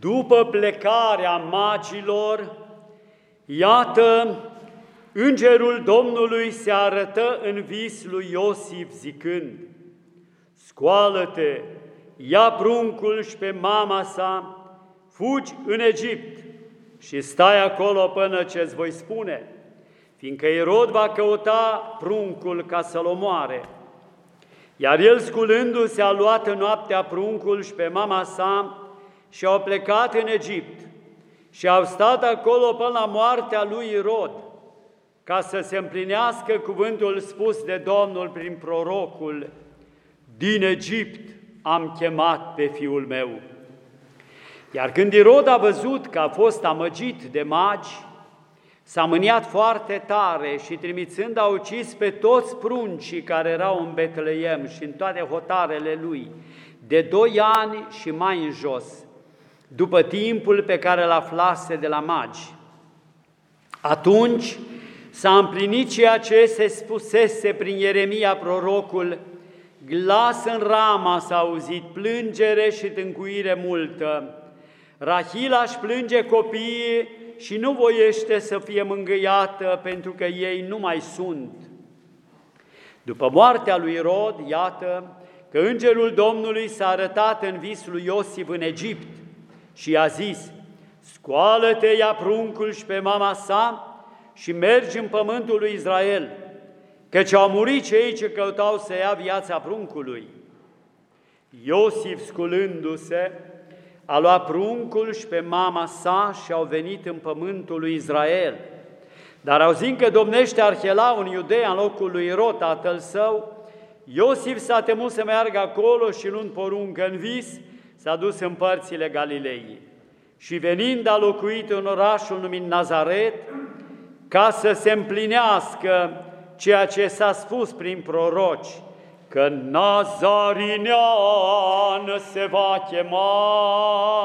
După plecarea magilor, iată, îngerul Domnului se arătă în vis lui Iosif zicând: scoală-te, ia pruncul și pe mama sa, fugi în Egipt și stai acolo până ce îți voi spune, fiindcă Irod va căuta pruncul ca să-l omoare. Iar el, sculându-se, a luat în noaptea pruncul și pe mama sa și au plecat în Egipt și au stat acolo până la moartea lui Irod, ca să se împlinească cuvântul spus de Domnul prin prorocul: din Egipt am chemat pe fiul meu. Iar când Irod a văzut că a fost amăgit de magi, s-a mâniat foarte tare și, trimițând, a ucis pe toți pruncii care erau în Betleem și în toate hotarele lui, de 2 ani și mai în jos, după timpul pe care îl aflase de la magi. Atunci s-a împlinit ceea ce se spusese prin Ieremia prorocul: glas în Rama s-a auzit, plângere și tâncuire multă. Rahila își plânge copiii și nu voiește să fie mângâiată, pentru că ei nu mai sunt. După moartea lui Irod, iată că îngerul Domnului s-a arătat în vis lui Iosif în Egipt și i-a zis: scoală-te, ia pruncul și pe mama sa și mergi în pământul lui Israel, căci au murit cei ce căutau să ia viața pruncului. Iosif, sculându-se, a luat pruncul și pe mama sa și au venit în pământul lui Israel. Dar auzind că domnește Arhela, un iudei, în locul lui Irod, tatăl său, Iosif s-a temut să meargă acolo și, luând poruncă în vis, s-a dus în părțile Galilei. Și venind, a locuit în orașul numit Nazaret, ca să se împlinească ceea ce s-a spus prin proroci, că Nazarinean se va chema.